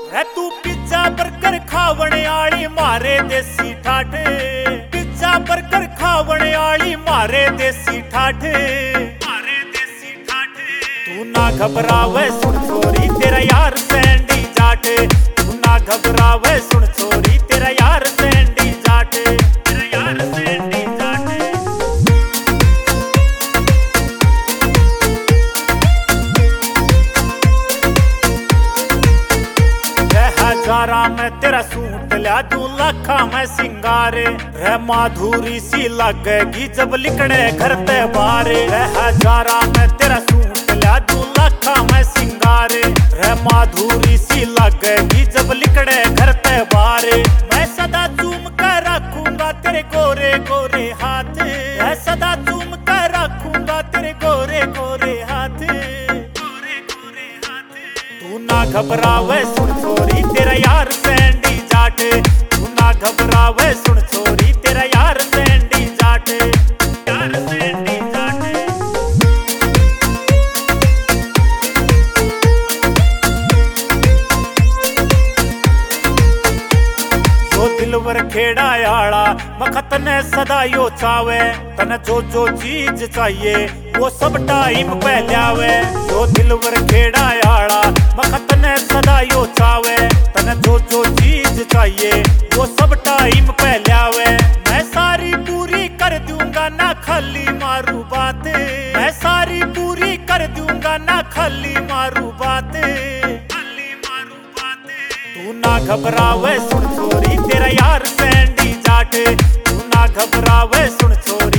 है तू pizza burger खावणे आली मारे देसी ठाठ। पिज्जा बर्गर खावणे आली मारे देसी ठाठ। तू ना घबरावे सुन छोरी तेरा यार सैंडी जाट। तू ना घबरावे सुन छोरी तेरा यार सैंडी जाट। तेरा यार सैंडी जाट। हजारा में तेरा सूट लिया 2 लाखा में सिंगारे। रह माधुरी सी लगेगी जब लिकड़े घर ते बारे। हजारा में तेरा सूट लिया 2 लाखा में सिंगारे। रह माधुरी सी लगेगी जब लिकड़े घर ते बारे। मैं सदा चूम कर रखूंगा तेरे गोरे गोरे हाथ। मैं सदा चूम कर रखूंगा तेरे गोरे गोरे हाथ। तू ना घबरावे सुन छोरी तेरा यार सैंडी जाट। तू ना घबरावे सुन छोरी तेरा यार सैंडी जाट। यार सैंडी जाट। जो दिलवर खेड़ा आला मखत ने सदा यो चावे। तने जो चीज चाहिए वो सब टाइम पे ल्यावे। जो दिलवर खेड़ा आला मखत ने सदा यो चावे। तने जो चीज चाहिए वो सब टाइम पे ल्यावे। मैं सारी पूरी कर दूंगा ना खाली मारू बात। मैं सारी पूरी कर दूंगा ना खाली मारू बात। तू ना घबरावे सुन छोरी तेरा यार सैंडी जाट। तू ना घबरावे सुन छोरी